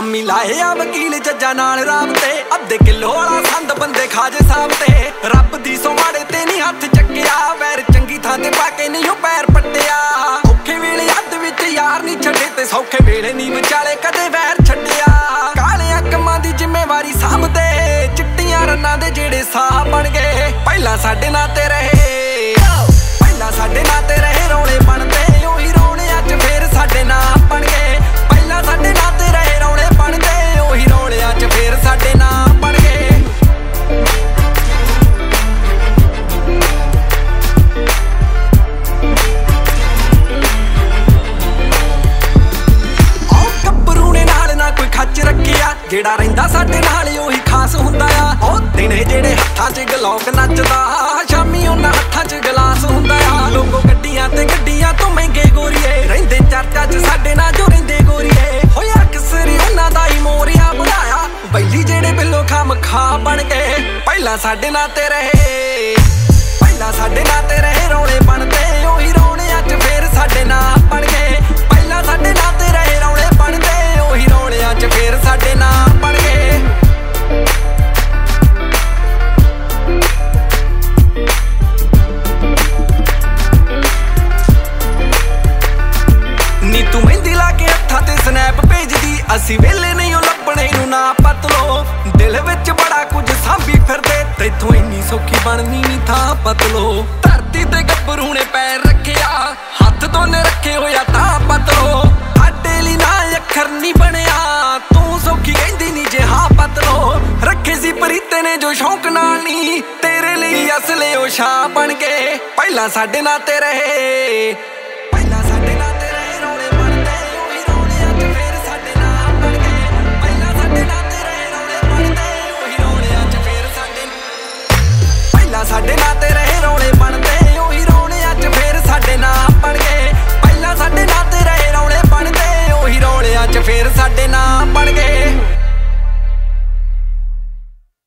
ਸ਼ੰਮੀ ਲਾਏ ਆ ਵਕੀਲ ਜੱਜਾਂ ਨਾਲ ਰਾਬਤੇ, ਅੱਧੇ ਕਿਲੋ ਵਾਲਾ ਸੰਦ ਬੰਦੇ ਖਾਜੇ ਸਾਹਬ ਤੇ। ਰੱਬ ਦੀ ਸੋ ਮਾੜੇ ਤੇ ਨਹੀਂ ਹੱਥ ਚੱਕਿਆ, ਵੈਰ ਚੰਗੀ ਥਾਂ ਤੇ ਪਾ ਕੇ ਨਹੀਂ ਉਹ ਪੈਰ ਪੱਟਿਆ। ਔਖੇ ਵੇਲੇ ਅੱਧ ਵਿੱਚ ਯਾਰ ਨਹੀਂ ਛੱਡੇ ਤੇ ਸੌਖੇ ਵੇਲੇ ਨਹੀਂ ਵਿਚਾਲੇ ਕਦੇ ਵੈਰ ਛੱਡਿਆ। ਕਾਲਿਆਂ ਕੰਮਾਂ ਦੀ ਜ਼ਿੰਮੇਵਾਰੀ ਸਾਂਭਦੇ, ਚਿੱਟੀਆਂ ਰੰਨਾਂ ਦੇ ਜਿਹੜੇ ਸਾਹ ਬਣ ਗਏ। ਪਹਿਲਾਂ ਸਾਡੇ ਨਾਂ ਤੇ ਰਹੇ, ਪਹਿਲਾਂ ਸਾਡੇ ਨਾਂ ਤੇ ਰਹੇ ਰੌਲੇ ਬਣਦੇ, ਉਹੀ ਰੌਲਿਆਂ 'ਚ ਫੇਰ ਸਾਡੇ ਨਾਂ ਬਣ ਗਏ। ਪਹਿਲਾਂ ਸਾਡੇ ਨਾਂ ਤੇ ਰਹੇ ਰੌਲੇ ਬਣਦੇ, ਉਹੀ ਰੌਲਿਆਂ 'ਚ ਫੇਰ ਸਾਡੇ ਨਾਂ ਬਣ ਗਏ। ਉਹ ਗੱਭਰੂ ਨੇ ਨਾਲ ਨਾ ਕੋਈ ਖੱਚ ਰੱਖਿਆ, ਜਿਹੜਾ ਰਹਿੰਦਾ ਸਾਡੇ ਨਾਲ ਉਹੀ ਖਾਸ ਹੁੰਦਾ ਆ। ਉਹ ਦਿਨੇ ਜਿਹੜੇ ਹੱਥਾਂ 'ਚ ਗਲੋਕ ਨੱਚਦਾ, ਸ਼ਾਮੀ ਉਹਨਾਂ ਹੱਥਾਂ 'ਚ ਗਲਾਸ ਹੁੰਦਾ ਆ। ਲੋਕੋ ਗੱਡੀਆਂ ਤੇ ਗੱਡੀਆਂ ਤੋਂ ਮਹਿੰਗੇ ਗੋਰੀਏ, ਰਹਿੰਦੇ ਚਰਚਾ 'ਚ ਸਾਡੇ ਨਾਲ ਜੋ ਰਹਿੰਦੇ ਗੋਰੀਏ। ਹੋਇਆ ਕਿਸਰੀ ਉਹਨਾਂ ਦਾ ਹੀ ਮੋਰੀਆ ਬਣਾਇਆ, ਬੈਲੀ ਜਿਹੜੇ ਬਿੱਲੋ ਖਾਮ ਖਾ ਬਣ ਗਏ। ਪਹਿਲਾਂ ਸਾਡੇ ਨਾਂ ਤੇ ਰਹੇ, ਪਹਿਲਾਂ ਸਾਡੇ ਨਾਂ ਤੇ ਰਹੇ ਰੌਲੇ ਬਣਦੇ, ਉਹੀ ਰੌਲਿਆਂ 'ਚ ਫੇਰ ਸਾਡੇ ਨਾਂ ਬਣ ਗਏ। ਪਹਿਲਾਂ ਸਾਡੇ ਨਾਂ ਤੇ ਰਹੇ ਰੌਲੇ ਬਣਦੇ, ਉਹੀ ਰੌਲਿਆਂ 'ਚ ਫੇਰ ਸਾਡੇ ਨਾਂ ਬਣ ਗਏ। ਨੀ ਤੂੰ ਮਹਿੰਦੀ ਲਾ ਕੇ ਹੱਥਾਂ ਤੇ ਸਨੈਪ ਭੇਜਦੀ, ਅਸੀਂ ਵੇਲੇ ਨਹੀਂ ਉਹ ਲੱਭਣੇ ਨੂੰ ਨਾ ਪਤਲੋ। ਦਿਲ ਵਿੱਚ ਬੜਾ ਕੁਝ ਸਾਂਭੀ ਫਿਰਦੇ, ਤੈਥੋਂ ਇੰਨੀ ਸੌਖੀ ਬਣਨੀ ਨੀ ਥਾਂ ਪਤਲੋ। ਧਰਤੀ ਤੇ ਗੱਭਰੂ ਨੇ ਪੈਰ ਰੱਖਿਆ, ਹੱਥ ਦੋਨੇ ਰੱਖੇ ਹੋਇਆ ਤਾਂ ਪਤਲੋ। ਸਾਡੇ ਲਈ ਨਾ ਅੱਖਰ ਨਹੀਂ ਬਣਿਆ, ਤੂੰ ਸੌਖੀ ਕਹਿੰਦੀ ਨੀ ਜੇ ਹਾਂ ਪਤਲੋ। ਰੱਖੇ ਸੀ ਪ੍ਰੀਤੇ ਨੇ ਜੋ ਸ਼ੌਂਕ ਨਾਲ ਨੀ, ਤੇਰੇ ਲਈ ਅਸਲੇ ਉਹ ਸ਼ਾਹ ਬਣ ਗਏ। ਪਹਿਲਾਂ ਸਾਡੇ ਨਾਂ ਤੇ ਰਹੇ,